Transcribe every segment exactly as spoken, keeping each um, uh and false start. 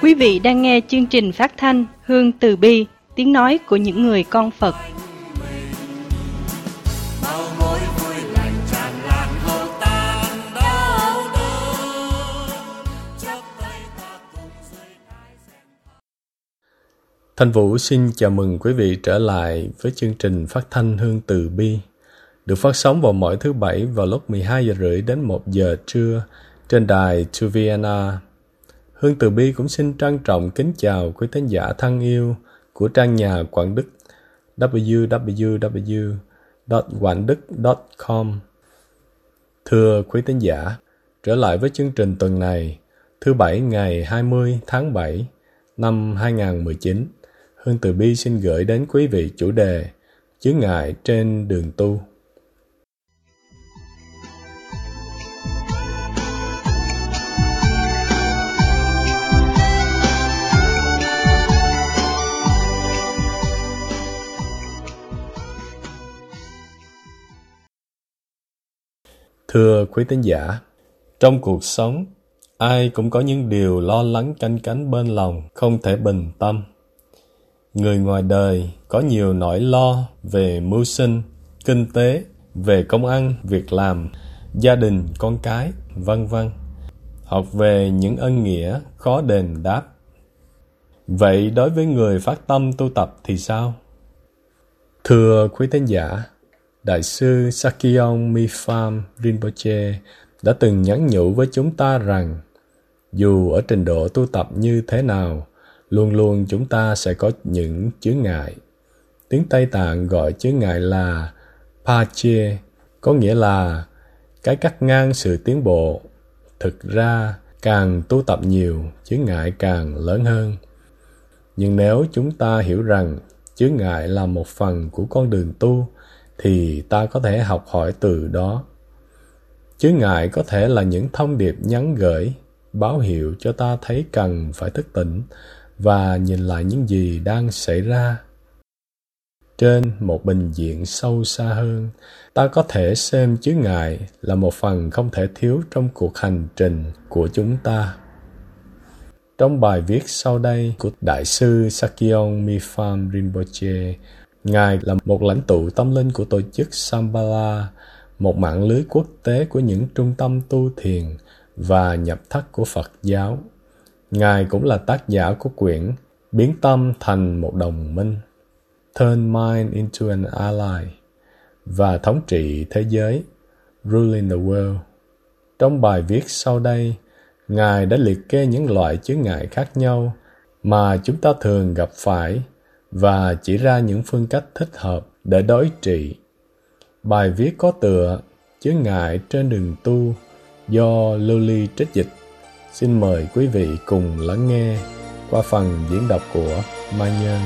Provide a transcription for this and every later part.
Quý vị đang nghe chương trình phát thanh Hương Từ Bi, tiếng nói của những người con Phật. Thanh Vũ xin chào mừng quý vị trở lại với chương trình phát thanh Hương Từ Bi, được phát sóng vào mỗi thứ Bảy vào lúc mười hai giờ rưỡi đến một giờ trưa trên đài hai vê en rờ. Hương Từ Bi cũng xin trân trọng kính chào quý thính giả thân yêu của trang nhà Quảng Đức w w w chấm quảng đức chấm com. Thưa quý thính giả, trở lại với chương trình tuần này, thứ Bảy ngày hai mươi tháng bảy năm hai nghìn không trăm mười chín, Hương Từ Bi xin gửi đến quý vị chủ đề chướng ngại trên đường tu. Thưa quý tín giả, trong cuộc sống, ai cũng có những điều lo lắng canh cánh bên lòng, không thể bình tâm. Người ngoài đời có nhiều nỗi lo về mưu sinh, kinh tế, về công ăn, việc làm, gia đình, con cái, vân vân, hoặc về những ân nghĩa khó đền đáp. Vậy đối với người phát tâm tu tập thì sao? Thưa quý tín giả, Đại sư Sakyong Mipham Rinpoche đã từng nhắn nhủ với chúng ta rằng dù ở trình độ tu tập như thế nào, luôn luôn chúng ta sẽ có những chướng ngại. Tiếng Tây Tạng gọi chướng ngại là pache, có nghĩa là cái cắt ngang sự tiến bộ. Thực ra, càng tu tập nhiều, chướng ngại càng lớn hơn. Nhưng nếu chúng ta hiểu rằng chướng ngại là một phần của con đường tu, thì ta có thể học hỏi từ đó. Chướng ngại có thể là những thông điệp nhắn gửi, báo hiệu cho ta thấy cần phải thức tỉnh và nhìn lại những gì đang xảy ra. Trên một bình diện sâu xa hơn, ta có thể xem chướng ngại là một phần không thể thiếu trong cuộc hành trình của chúng ta. Trong bài viết sau đây của Đại sư Sakyong Mipham Rinpoche, Ngài là một lãnh tụ tâm linh của tổ chức Shambhala, một mạng lưới quốc tế của những trung tâm tu thiền và nhập thất của Phật giáo. Ngài cũng là tác giả của quyển Biến Tâm Thành Một Đồng Minh, Turn Mind into an Ally, và Thống trị Thế Giới, Ruling the World. Trong bài viết sau đây, Ngài đã liệt kê những loại chướng ngại khác nhau mà chúng ta thường gặp phải và chỉ ra những phương cách thích hợp để đối trị. Bài viết có tựa Chướng ngại trên đường tu do Lưu Ly trích dịch. Xin mời quý vị cùng lắng nghe qua phần diễn đọc của Mai Nhân.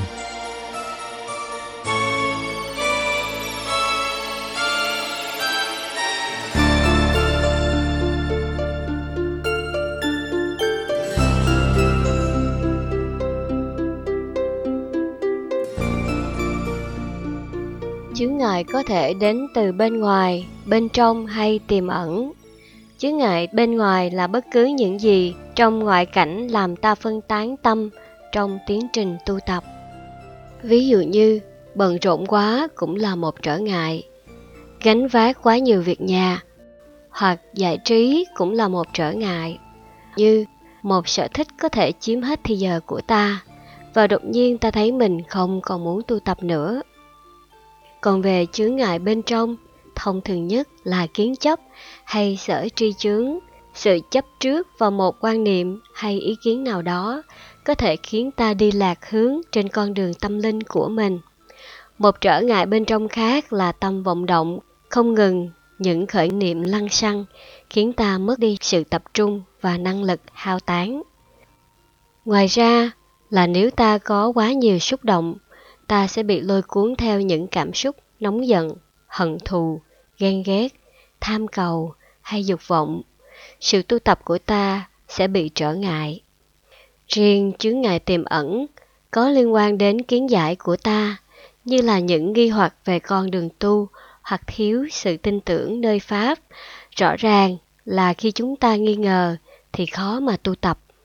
Chướng ngại có thể đến từ bên ngoài, bên trong hay tiềm ẩn. Chướng ngại bên ngoài là bất cứ những gì trong ngoại cảnh làm ta phân tán tâm trong tiến trình tu tập. Ví dụ như bận rộn quá cũng là một trở ngại, gánh vác quá nhiều việc nhà, hoặc giải trí cũng là một trở ngại. Như một sở thích có thể chiếm hết thời giờ của ta, và đột nhiên ta thấy mình không còn muốn tu tập nữa. Còn về chướng ngại bên trong, thông thường nhất là kiến chấp hay sở tri chướng. Sự chấp trước vào một quan niệm hay ý kiến nào đó có thể khiến ta đi lạc hướng trên con đường tâm linh của mình. Một trở ngại bên trong khác là tâm vọng động, không ngừng những khởi niệm lăng xăng, khiến ta mất đi sự tập trung và năng lực hao tán. Ngoài ra là nếu ta có quá nhiều xúc động, ta sẽ bị lôi cuốn theo những cảm xúc nóng giận, hận thù, ghen ghét, tham cầu hay dục vọng. Sự tu tập của ta sẽ bị trở ngại. Riêng chướng ngại tiềm ẩn có liên quan đến kiến giải của ta, như là những nghi hoặc về con đường tu hoặc thiếu sự tin tưởng nơi Pháp. Rõ ràng là khi chúng ta nghi ngờ thì khó mà tu tập.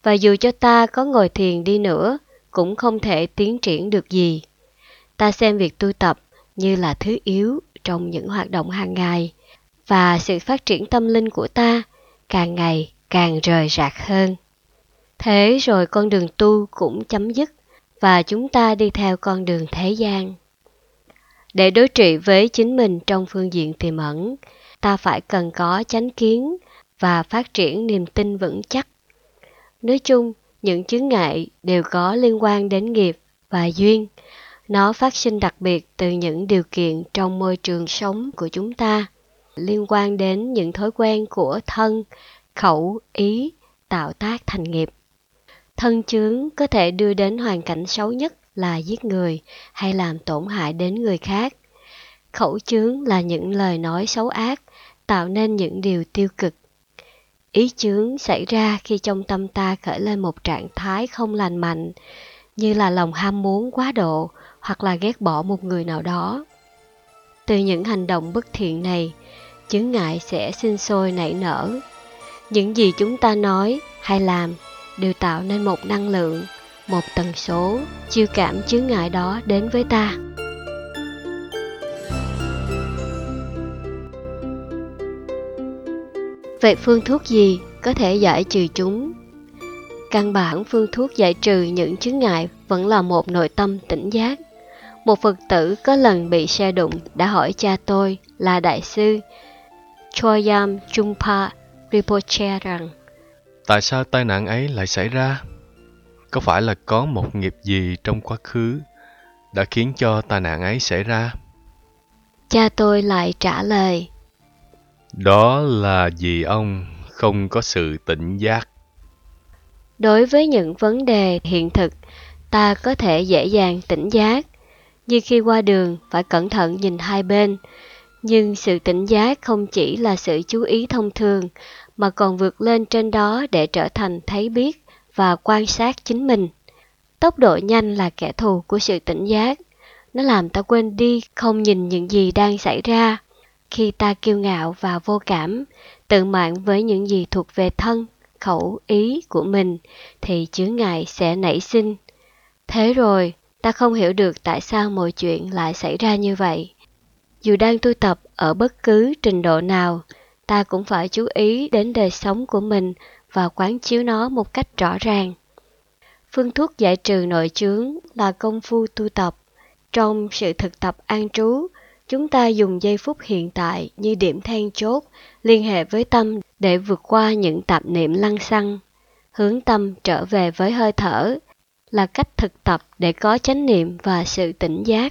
và dù cho ta có ngồi thiền đi nữa, cũng không thể tiến triển được gì. Ta xem việc tu tập như là thứ yếu trong những hoạt động hàng ngày, và sự phát triển tâm linh của ta càng ngày càng rời rạc hơn. Thế rồi con đường tu cũng chấm dứt, và chúng ta đi theo con đường thế gian. Để đối trị với chính mình trong phương diện tiềm ẩn, ta phải cần có chánh kiến và phát triển niềm tin vững chắc. Nói chung, những chướng ngại đều có liên quan đến nghiệp và duyên. Nó phát sinh đặc biệt từ những điều kiện trong môi trường sống của chúng ta, liên quan đến những thói quen của thân, khẩu, ý, tạo tác thành nghiệp. Thân chướng có thể đưa đến hoàn cảnh xấu nhất là giết người hay làm tổn hại đến người khác. Khẩu chướng là những lời nói xấu ác, tạo nên những điều tiêu cực. Ý chướng xảy ra khi trong tâm ta khởi lên một trạng thái không lành mạnh, như là lòng ham muốn quá độ hoặc là ghét bỏ một người nào đó. Từ những hành động bất thiện này, chướng ngại sẽ sinh sôi nảy nở. Những gì chúng ta nói hay làm đều tạo nên một năng lượng, một tần số, chiêu cảm chướng ngại đó đến với ta. Vậy phương thuốc gì có thể giải trừ chúng? Căn bản phương thuốc giải trừ những chướng ngại vẫn là một nội tâm tỉnh giác. Một Phật tử có lần bị xe đụng đã hỏi cha tôi là Đại sư Choyam Chungpa Rinpoche rằng: Tại sao tai nạn ấy lại xảy ra? Có phải là có một nghiệp gì trong quá khứ đã khiến cho tai nạn ấy xảy ra? Cha tôi lại trả lời: Đó là vì ông không có sự tỉnh giác. Đối với những vấn đề hiện thực, ta có thể dễ dàng tỉnh giác, như khi qua đường phải cẩn thận nhìn hai bên. Nhưng sự tỉnh giác không chỉ là sự chú ý thông thường, mà còn vượt lên trên đó để trở thành thấy biết và quan sát chính mình. Tốc độ nhanh là kẻ thù của sự tỉnh giác. Nó làm ta quên đi không nhìn những gì đang xảy ra. Khi ta kiêu ngạo và vô cảm, tự mãn với những gì thuộc về thân, khẩu, ý của mình, thì chướng ngại sẽ nảy sinh. Thế rồi, ta không hiểu được tại sao mọi chuyện lại xảy ra như vậy. Dù đang tu tập ở bất cứ trình độ nào, ta cũng phải chú ý đến đời sống của mình và quán chiếu nó một cách rõ ràng. Phương thuốc giải trừ nội chướng là công phu tu tập. Trong sự thực tập an trú, chúng ta dùng giây phút hiện tại như điểm then chốt, liên hệ với tâm để vượt qua những tạp niệm lăng xăng. Hướng tâm trở về với hơi thở là cách thực tập để có chánh niệm và sự tỉnh giác.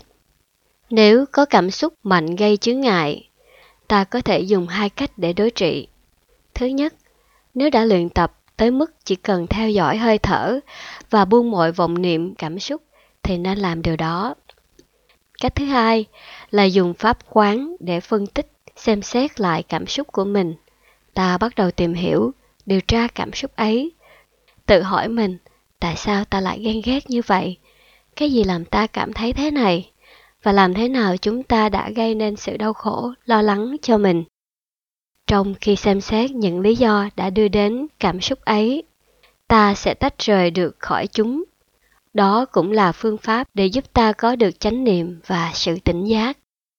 Nếu có cảm xúc mạnh gây chướng ngại, ta có thể dùng hai cách để đối trị. Thứ nhất, nếu đã luyện tập tới mức chỉ cần theo dõi hơi thở và buông mọi vọng niệm cảm xúc thì nên làm điều đó. Cách thứ hai là dùng pháp quán để phân tích, xem xét lại cảm xúc của mình. Ta bắt đầu tìm hiểu, điều tra cảm xúc ấy. Tự hỏi mình, tại sao ta lại ghen ghét như vậy? Cái gì làm ta cảm thấy thế này? Và làm thế nào chúng ta đã gây nên sự đau khổ, lo lắng cho mình? Trong khi xem xét những lý do đã đưa đến cảm xúc ấy, ta sẽ tách rời được khỏi chúng. Đó cũng là phương pháp để giúp ta có được chánh niệm và sự tỉnh giác.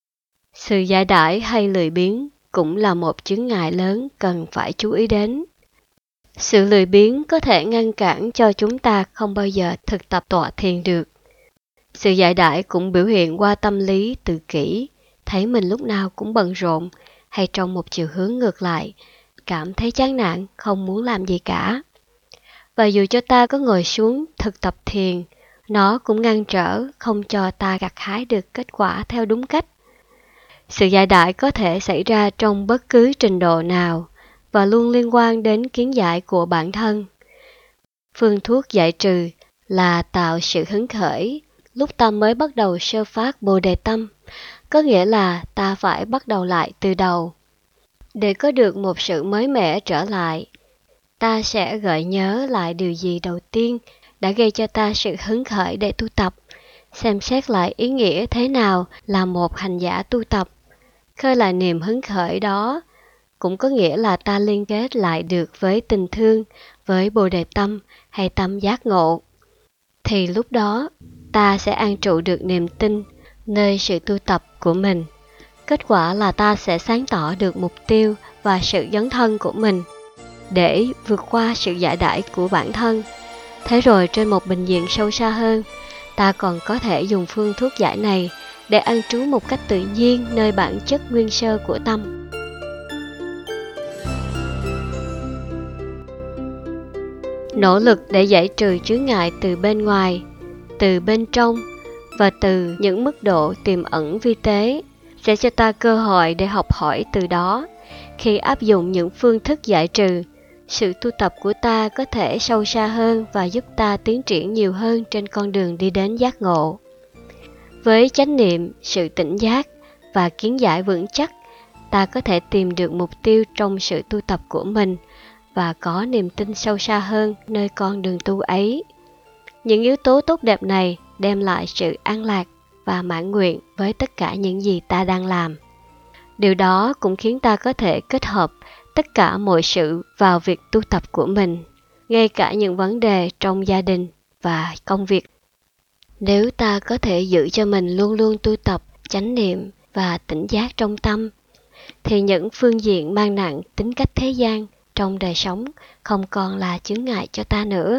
Sự giải đãi hay lười biếng cũng là một chướng ngại lớn cần phải chú ý đến. Sự lười biếng có thể ngăn cản cho chúng ta không bao giờ thực tập tọa thiền được. Sự giải đãi cũng biểu hiện qua tâm lý tự kỷ, thấy mình lúc nào cũng bận rộn, hay trong một chiều hướng ngược lại, cảm thấy chán nản, không muốn làm gì cả. Và dù cho ta có ngồi xuống thực tập thiền, nó cũng ngăn trở, không cho ta gặt hái được kết quả theo đúng cách. Sự giải đãi có thể xảy ra trong bất cứ trình độ nào, và luôn liên quan đến kiến giải của bản thân. Phương thuốc giải trừ là tạo sự hứng khởi lúc ta mới bắt đầu sơ phát Bồ Đề Tâm, có nghĩa là ta phải bắt đầu lại từ đầu. Để có được một sự mới mẻ trở lại, ta sẽ gợi nhớ lại điều gì đầu tiên đã gây cho ta sự hứng khởi để tu tập, xem xét lại ý nghĩa thế nào là một hành giả tu tập, khơi lại niềm hứng khởi đó, cũng có nghĩa là ta liên kết lại được với tình thương, với Bồ Đề Tâm hay tâm giác ngộ. Thì lúc đó, ta sẽ an trụ được niềm tin nơi sự tu tập của mình. Kết quả là ta sẽ sáng tỏ được mục tiêu và sự dấn thân của mình để vượt qua sự giải đãi của bản thân. Thế rồi trên một bình diện sâu xa hơn, ta còn có thể dùng phương thuốc giải này để an trú một cách tự nhiên nơi bản chất nguyên sơ của tâm. Nỗ lực để giải trừ chướng ngại từ bên ngoài, từ bên trong và từ những mức độ tiềm ẩn vi tế sẽ cho ta cơ hội để học hỏi từ đó. Khi áp dụng những phương thức giải trừ, sự tu tập của ta có thể sâu xa hơn và giúp ta tiến triển nhiều hơn trên con đường đi đến giác ngộ. Với chánh niệm, sự tỉnh giác và kiến giải vững chắc, ta có thể tìm được mục tiêu trong sự tu tập của mình và có niềm tin sâu xa hơn nơi con đường tu ấy. Những yếu tố tốt đẹp này đem lại sự an lạc và mãn nguyện với tất cả những gì ta đang làm. Điều đó cũng khiến ta có thể kết hợp tất cả mọi sự vào việc tu tập của mình, ngay cả những vấn đề trong gia đình và công việc. Nếu ta có thể giữ cho mình luôn luôn tu tập chánh niệm và tỉnh giác trong tâm, thì những phương diện mang nặng tính cách thế gian trong đời sống không còn là chướng ngại cho ta nữa.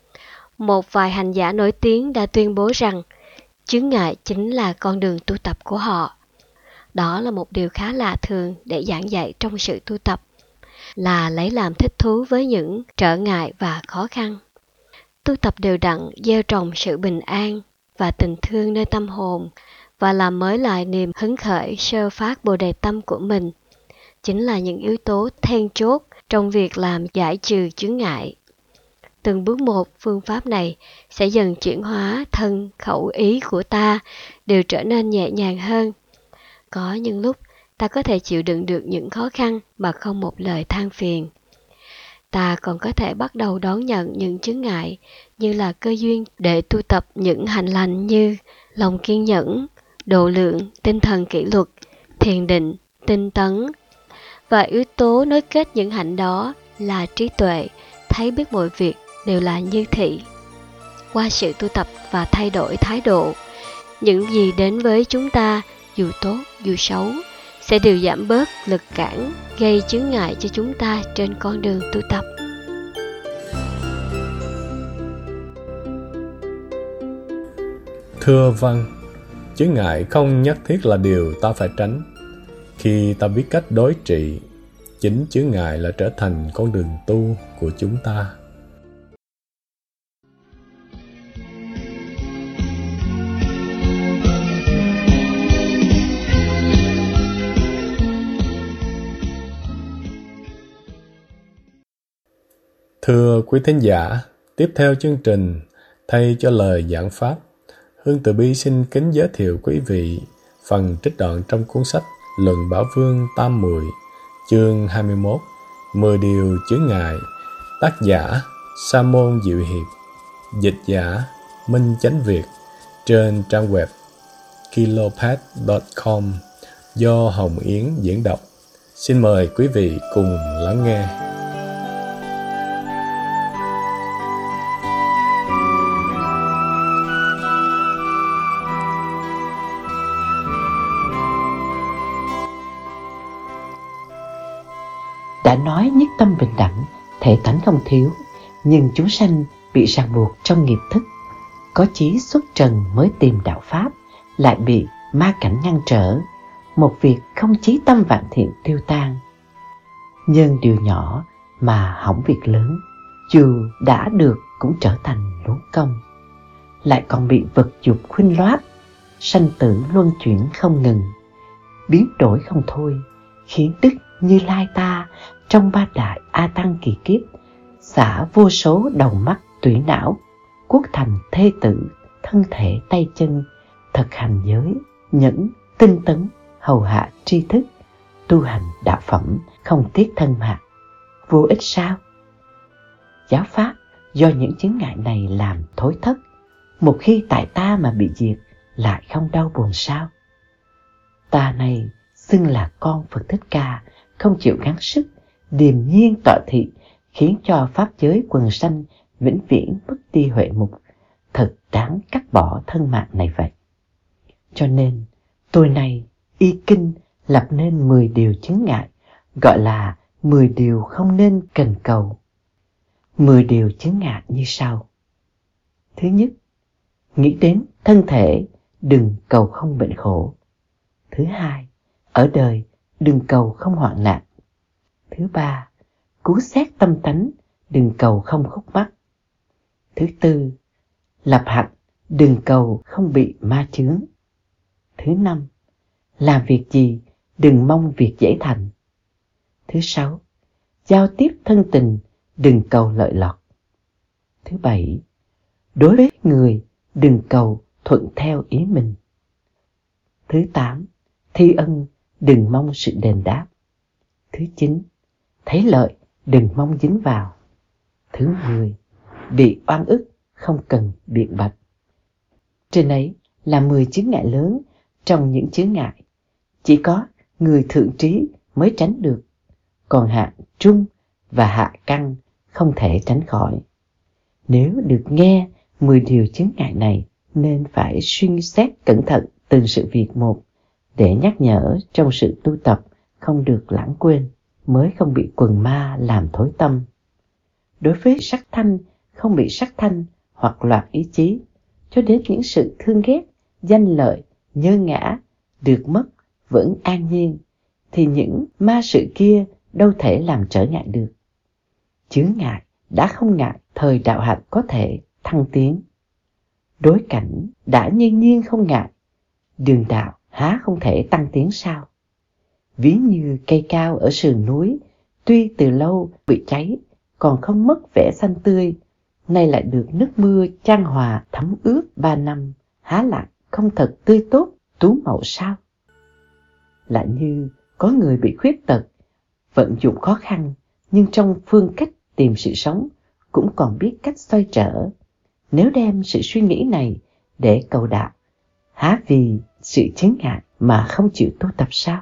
Một vài hành giả nổi tiếng đã tuyên bố rằng chướng ngại chính là con đường tu tập của họ. Đó là một điều khá lạ thường để giảng dạy trong sự tu tập, là lấy làm thích thú với những trở ngại và khó khăn. Tu tập đều đặn gieo trồng sự bình an và tình thương nơi tâm hồn và làm mới lại niềm hứng khởi sơ phát Bồ Đề Tâm của mình, chính là những yếu tố then chốt trong việc làm giải trừ chướng ngại. Từng bước một, phương pháp này sẽ dần chuyển hóa thân, khẩu, ý của ta đều trở nên nhẹ nhàng hơn. Có những lúc ta có thể chịu đựng được những khó khăn mà không một lời than phiền. Ta còn có thể bắt đầu đón nhận những chướng ngại như là cơ duyên để tu tập những hành lành như lòng kiên nhẫn, độ lượng, tinh thần kỷ luật, thiền định, tinh tấn. Và yếu tố nối kết những hạnh đó là trí tuệ, thấy biết mọi việc đều là như thị. Qua sự tu tập và thay đổi thái độ, những gì đến với chúng ta, dù tốt dù xấu, sẽ đều giảm bớt lực cản gây chướng ngại cho chúng ta trên con đường tu tập. Thưa vâng, chướng ngại không nhất thiết là điều ta phải tránh. Khi ta biết cách đối trị, chính chướng ngại là trở thành con đường tu của chúng ta. Thưa quý thính giả, tiếp theo chương trình, thay cho lời giảng pháp, Hương Từ Bi xin kính giới thiệu quý vị phần trích đoạn trong cuốn sách Luận Bảo Vương Tam Muội, chương hai mươi mốt, mười điều chướng ngại, tác giả Sa Môn Diệu Hiệp, dịch giả Minh Chánh Việt, trên trang web kilopath chấm com do Hồng Yến diễn đọc. Xin mời quý vị cùng lắng nghe. Đã nói nhất tâm bình đẳng, thể tánh không thiếu, nhưng chúng sanh bị ràng buộc trong nghiệp thức, có chí xuất trần mới tìm đạo pháp, lại bị ma cảnh ngăn trở, một việc không chí tâm vạn thiện tiêu tan. Nhưng điều nhỏ mà hỏng việc lớn, dù đã được cũng trở thành luống công, lại còn bị vật dục khuynh loát, sanh tử luân chuyển không ngừng, biến đổi không thôi, khiến Đức Như Lai ta trong ba đại A Tăng kỳ kiếp xả vô số đầu mắt tủy não, quốc thành thê tử, thân thể tay chân, thực hành giới, nhẫn, tinh tấn, hầu hạ tri thức, tu hành đạo phẩm, không tiếc thân mạng. Vô ích sao? Giáo pháp do những chướng ngại này làm thối thất, một khi tại ta mà bị diệt, lại không đau buồn sao? Ta này xưng là con Phật Thích Ca, không chịu gắng sức, điềm nhiên tọa thị, khiến cho pháp giới quần sanh vĩnh viễn mất đi huệ mục, thật đáng cắt bỏ thân mạng này vậy. Cho nên, tôi này y kinh lập nên mười điều chướng ngại, gọi là mười điều không nên cần cầu. Mười điều chướng ngại như sau. Thứ nhất, nghĩ đến thân thể, đừng cầu không bệnh khổ. Thứ hai, ở đời đừng cầu không hoạn nạn. Thứ ba, cứu xét tâm tánh, đừng cầu không khúc mắc. Thứ tư, lập hạnh, đừng cầu không bị ma chướng. Thứ năm, làm việc gì, đừng mong việc dễ thành. Thứ sáu, giao tiếp thân tình, đừng cầu lợi lộc. Thứ bảy, đối với người, đừng cầu thuận theo ý mình. Thứ tám, thi ân, đừng mong sự đền đáp. Thứ chín, thấy lợi, đừng mong dính vào. Thứ mười, bị oan ức, không cần biện bạch. Trên ấy là mười chướng ngại lớn. Trong những chướng ngại, chỉ có người thượng trí mới tránh được, còn hạ trung và hạ căn không thể tránh khỏi. Nếu được nghe mười điều chướng ngại này, nên phải suy xét cẩn thận từng sự việc một, để nhắc nhở trong sự tu tập không được lãng quên, mới không bị quần ma làm thối tâm. Đối với sắc thanh, không bị sắc thanh hoặc loạn ý chí, cho đến những sự thương ghét, danh lợi, nhơ ngã, được mất, vẫn an nhiên, thì những ma sự kia đâu thể làm trở ngại được. Chướng ngại đã không ngại, thời đạo hạnh có thể thăng tiến. Đối cảnh đã nhiên nhiên không ngại, đường đạo há không thể tăng tiến sao? Ví như cây cao ở sườn núi, tuy từ lâu bị cháy, còn không mất vẻ xanh tươi, nay lại được nước mưa chan hòa thấm ướt ba năm, há lại không thật tươi tốt, tú mậu sao? Lại như có người bị khuyết tật, vận dụng khó khăn, nhưng trong phương cách tìm sự sống cũng còn biết cách xoay trở. Nếu đem sự suy nghĩ này để cầu đạo, há vì sự chướng ngại mà không chịu tu tập sao?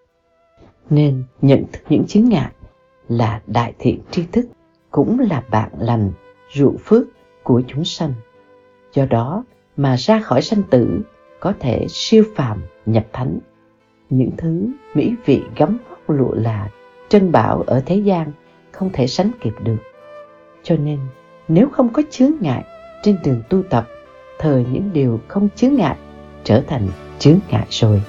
Nên nhận thức những chướng ngại là đại thiện tri thức, cũng là bạn lành, ruộng phước của chúng sanh. Do đó mà ra khỏi sanh tử, có thể siêu phàm nhập thánh. Những thứ mỹ vị gấm vóc lụa là, trân bảo ở thế gian không thể sánh kịp được. Cho nên nếu không có chướng ngại trên đường tu tập, thời những điều không chướng ngại trở thành chướng ngại rồi.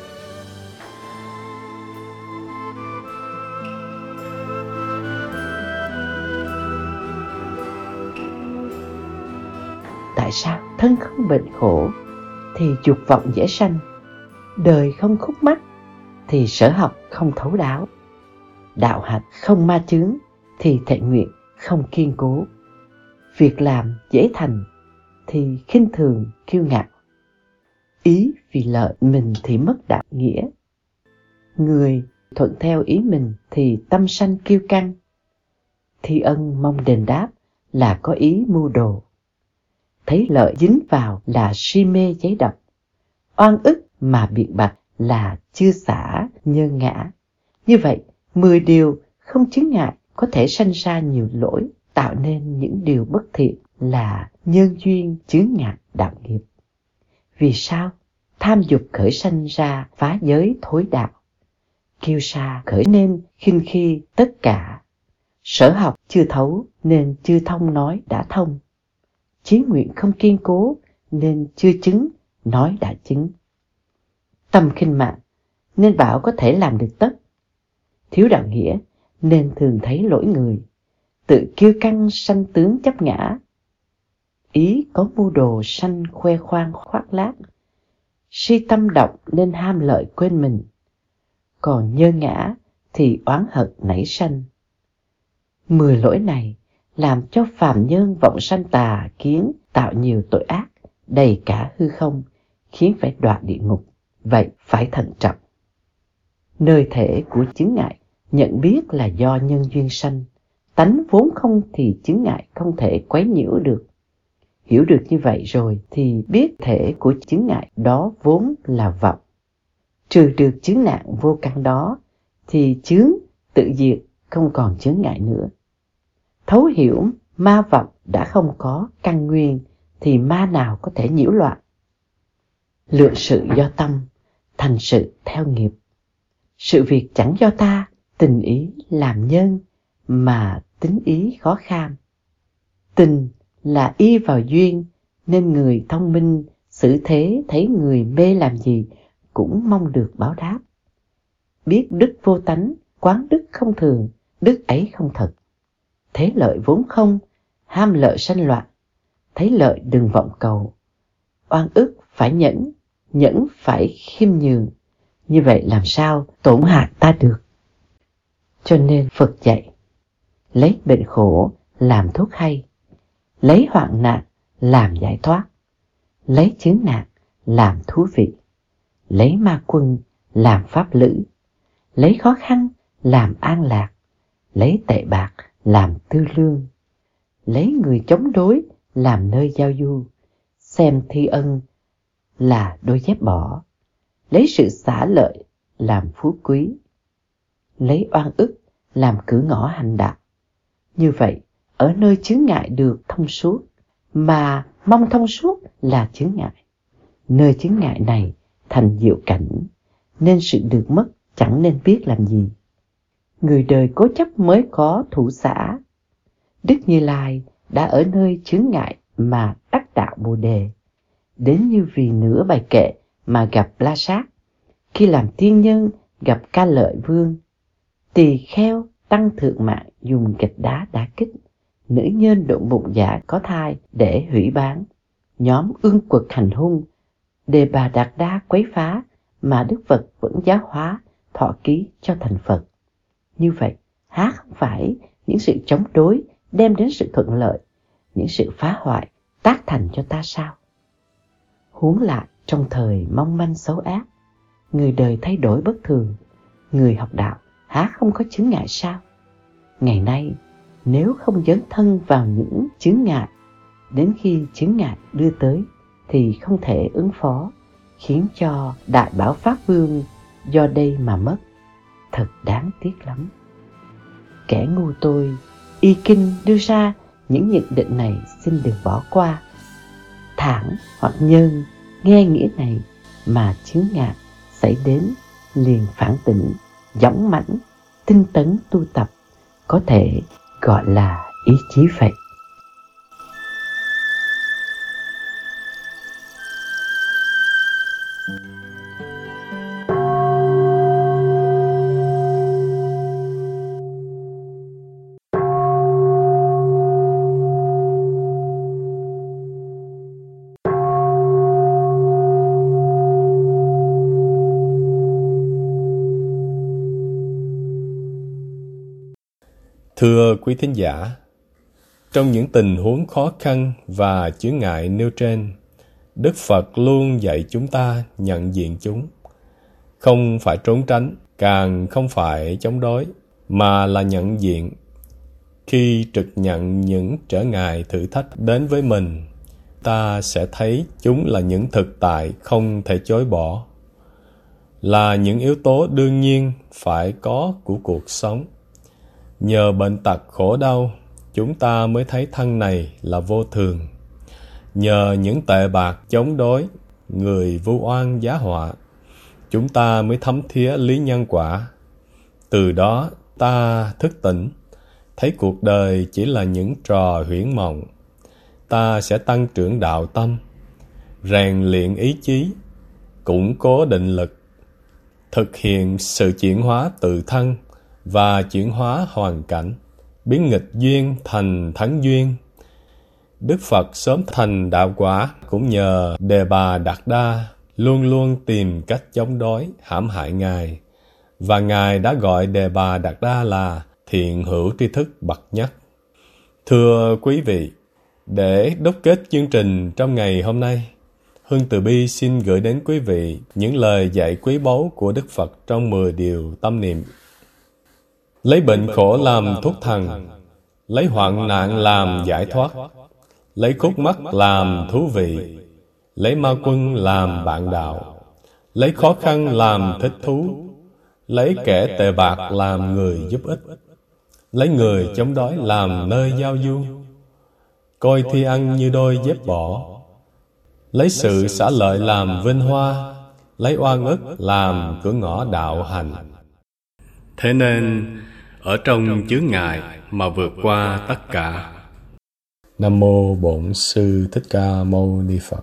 Tại sao thân không bệnh khổ thì dục vọng dễ sanh, đời không khúc mắc thì sở học không thấu đáo, đạo hạnh không ma chướng thì thệ nguyện không kiên cố, việc làm dễ thành thì khinh thường kiêu ngạo, ý vì lợi mình thì mất đạo nghĩa, người thuận theo ý mình thì tâm sanh kiêu căng, thi ân mong đền đáp là có ý mưu đồ, thấy lợi dính vào là si mê giấy độc, oan ức mà biện bạch là chưa xả nhơ ngã. Như vậy, mười điều không chướng ngại có thể sanh ra nhiều lỗi, tạo nên những điều bất thiện là nhân duyên chướng ngại đạo nghiệp. Vì sao? Tham dục khởi sanh ra phá giới thối đạo, kiêu sa khởi nên khinh khi tất cả, sở học chưa thấu nên chưa thông nói đã thông, chí nguyện không kiên cố nên chưa chứng nói đã chứng, tâm khinh mạng nên bảo có thể làm được tất, thiếu đạo nghĩa nên thường thấy lỗi người, tự kiêu căng sanh tướng chấp ngã, ý có mưu đồ sanh khoe khoang khoác lác, si tâm động nên ham lợi quên mình, còn nhơ ngã thì oán hận nảy sanh. Mười lỗi này làm cho phàm nhân vọng sanh tà kiến, tạo nhiều tội ác, đầy cả hư không, khiến phải đọa địa ngục. Vậy phải thận trọng. Nơi thể của chướng ngại nhận biết là do nhân duyên sanh, tánh vốn không thì chướng ngại không thể quấy nhiễu được. Hiểu được như vậy rồi thì biết thể của chướng ngại đó vốn là vọng. Trừ được chướng nạn vô căn đó, thì chướng tự diệt, không còn chướng ngại nữa. Thấu hiểu ma vọng đã không có căn nguyên thì ma nào có thể nhiễu loạn. Lượng sự do tâm, thành sự theo nghiệp. Sự việc chẳng do ta, tình ý làm nhân, mà tính ý khó kham. Tình là y vào duyên, nên người thông minh xử thế thấy người mê làm gì cũng mong được báo đáp. Biết đức vô tánh, quán đức không thường, đức ấy không thật. Thế lợi vốn không, ham lợi sanh loạn. Thấy lợi đừng vọng cầu. Oan ức phải nhẫn, nhẫn phải khiêm nhường. Như vậy làm sao tổn hại ta được? Cho nên Phật dạy, lấy bệnh khổ làm thuốc hay, lấy hoạn nạn làm giải thoát, lấy chướng nạn làm thú vị, lấy ma quân làm pháp lữ, lấy khó khăn làm an lạc, lấy tệ bạc làm tư lương, lấy người chống đối làm nơi giao du, xem thi ân là đôi dép bỏ, lấy sự xả lợi làm phú quý, lấy oan ức làm cửa ngõ hành đạo. Như vậy, ở nơi chướng ngại được thông suốt, mà mong thông suốt là chướng ngại. Nơi chướng ngại này thành diệu cảnh, nên sự được mất chẳng nên biết làm gì. Người đời cố chấp mới có thủ xã. Đức Như Lai đã ở nơi chướng ngại mà đắc đạo Bồ Đề. Đến như vì nửa bài kệ mà gặp La Sát, khi làm tiên nhân gặp Ca Lợi Vương. Tỳ kheo tăng thượng mạng dùng gạch đá đả kích, nữ nhân độn bụng dạ có thai để hủy bán. Nhóm ương quật hành hung, Đề Bà Đạt Đa quấy phá, mà Đức Phật vẫn giáo hóa thọ ký cho thành Phật. Như vậy, há không phải những sự chống đối đem đến sự thuận lợi, những sự phá hoại tác thành cho ta sao? Huống lại trong thời mong manh xấu ác, người đời thay đổi bất thường, người học đạo há không có chướng ngại sao? Ngày nay, nếu không dấn thân vào những chướng ngại, đến khi chướng ngại đưa tới thì không thể ứng phó, khiến cho Đại Bảo Pháp Vương do đây mà mất. Thật đáng tiếc lắm. Kẻ ngu tôi, y kinh đưa ra những nhận định này xin đừng bỏ qua. Thẳng hoặc nhân nghe nghĩa này mà chướng ngại xảy đến, liền phản tỉnh, dõng mãnh, tinh tấn tu tập, có thể gọi là ý chí vậy. Thưa quý thính giả, trong những tình huống khó khăn và chướng ngại nêu trên, Đức Phật luôn dạy chúng ta nhận diện chúng. Không phải trốn tránh, càng không phải chống đối, mà là nhận diện. Khi trực nhận những trở ngại thử thách đến với mình, ta sẽ thấy chúng là những thực tại không thể chối bỏ, là những yếu tố đương nhiên phải có của cuộc sống. Nhờ bệnh tật khổ đau, chúng ta mới thấy thân này là vô thường. Nhờ những tệ bạc chống đối, người vu oan giá họa, chúng ta mới thấm thía lý nhân quả. Từ đó ta thức tỉnh, thấy cuộc đời chỉ là những trò huyễn mộng. Ta sẽ tăng trưởng đạo tâm, rèn luyện ý chí, củng cố định lực, thực hiện sự chuyển hóa tự thân và chuyển hóa hoàn cảnh, biến nghịch duyên thành thắng duyên. Đức Phật sớm thành đạo quả cũng nhờ Đề Bà Đạt Đa luôn luôn tìm cách chống đối, hãm hại Ngài. Và Ngài đã gọi Đề Bà Đạt Đa là thiện hữu tri thức bậc nhất. Thưa quý vị, để đúc kết chương trình trong ngày hôm nay, Hương Từ Bi xin gửi đến quý vị những lời dạy quý báu của Đức Phật trong mười điều tâm niệm. Lấy bệnh khổ làm thuốc thần, lấy hoạn nạn làm giải thoát, lấy khúc mắc làm thú vị, lấy ma quân làm bạn đạo, lấy khó khăn làm thích thú, lấy kẻ tệ bạc làm người giúp ích, lấy người chống đói làm nơi giao du, coi thi ăn như đôi dép bỏ, lấy sự xả lợi làm vinh hoa, lấy oan ức làm cửa ngõ đạo hành. Thế nên ở trong chướng ngại mà vượt qua tất cả. Nam mô Bổn Sư Thích Ca Mâu Ni Phật.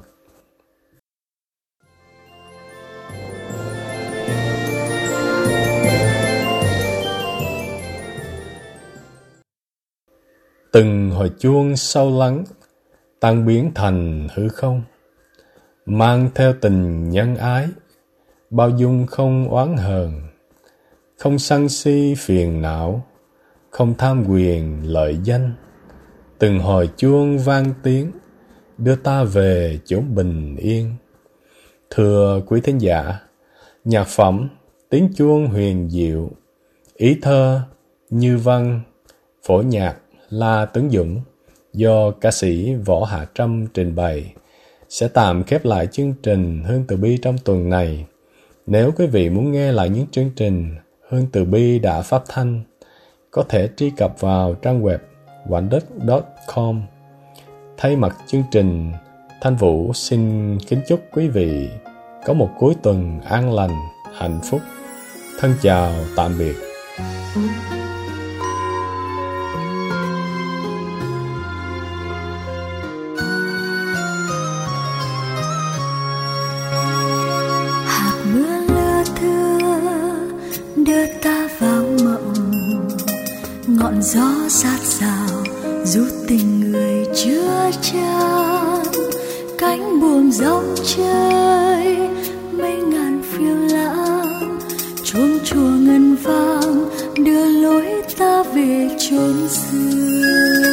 Từng hồi chuông sâu lắng tan biến thành hư không, mang theo tình nhân ái, bao dung không oán hờn, không sân si phiền não, không tham quyền lợi danh. Từng hồi chuông vang tiếng đưa ta về chốn bình yên. Thưa quý thính giả, nhạc phẩm Tiếng chuông huyền diệu, ý thơ Như Văn, phổ nhạc La Tuấn Dũng do ca sĩ Võ Hạ Trâm trình bày sẽ tạm khép lại chương trình Hương Từ Bi trong tuần này. Nếu quý vị muốn nghe lại những chương trình Hương Từ Bi đã phát thanh, có thể truy cập vào trang web quảng đức chấm com. Thay mặt chương trình, Thanh Vũ xin kính chúc quý vị có một cuối tuần an lành, hạnh phúc. Thân chào, tạm biệt. Hạt mưa lưa thưa đưa ta vào mộng, ngọn gió sát sào du tình người chưa chan. Cánh buồm rong chơi mấy ngàn phiêu lãng, chuông chùa ngân vang đưa lối ta về chốn xưa.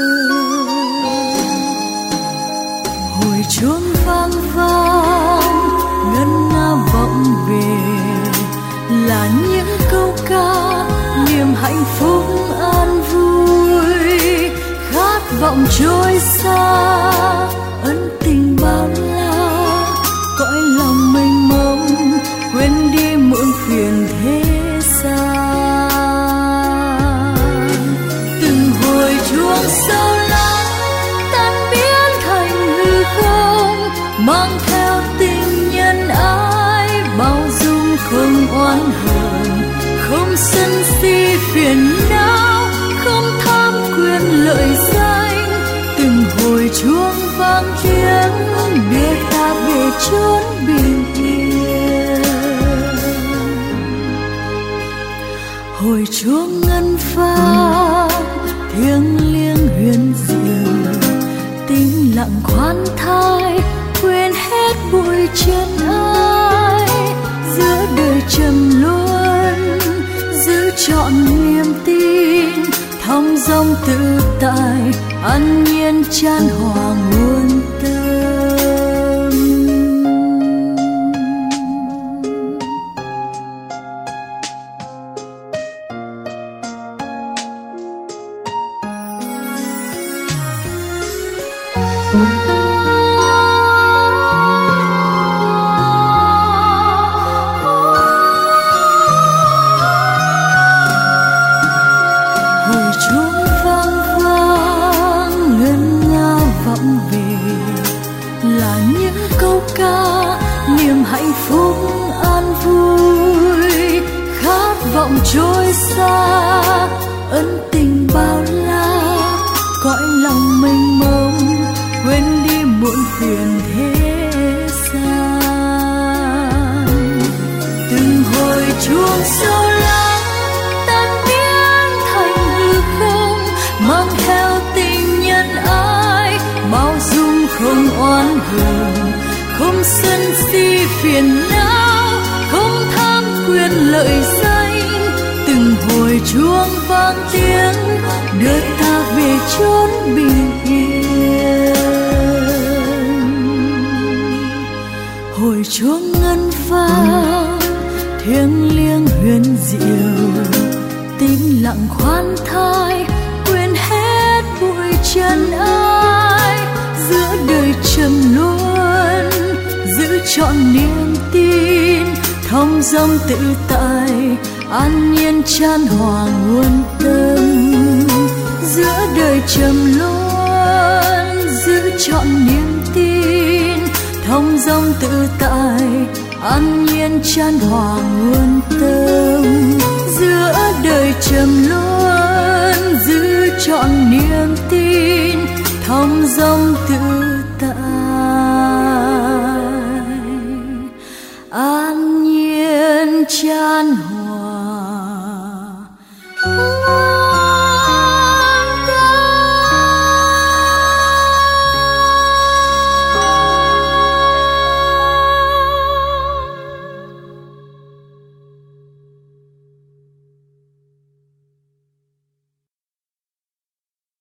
Hồi chuông vang vang ngân nga vọng về, là những câu ca niềm hạnh phúc an vui. Khát vọng trôi xa ân tình bao la, cõi lòng mênh mông quên đi muộn phiền thế gian. Từng hồi chuông sâu lắng tan biến thành hư không, mang theo tình nhân ái bao dung không oán hờn, không sân si phiền não, không tham quyền lợi danh. Từng hồi chuông vang tiếng đưa ta về chốn bình yên. Hồi chuông ngân vang thiêng liêng huyền diệu, tĩnh lặng khoan thai quên hết bụi chân ai. Giữa đời trầm luân giữ trọn niềm tin, thong dong tự tại an nhiên chan hòa nguồn tâm. Hồi chuông vang vang ngân nga vọng về, là những câu ca niềm hạnh phúc an vui. Khát vọng trôi xa ân tình bao la, cõi lòng mênh mông quên đi muộn phiền thế gian. Từng hồi chuông sâu lắng tan biến thành hư không, mang theo tình nhân ái bao dung không oán hờn, không sân si phiền não, không tham quyền lợi danh. Từng hồi chuông vang tiếng đưa ta về chốn bình yên. Hồi chuông ngân vang thiêng liêng huyền diệu, tĩnh lặng khoan thai quên hết bụi chân ai. Giữa đời trầm luân giữ trọn niềm tin, thông dong tự tại, an nhiên chan hòa nguồn tâm. Giữa đời trầm luân giữ trọn niềm tin, thông dong tự tại, an nhiên chan hòa nguồn tâm. Giữa đời trầm luân giữ trọn niềm tin, thông dong tự tại, an nhiên chan hòa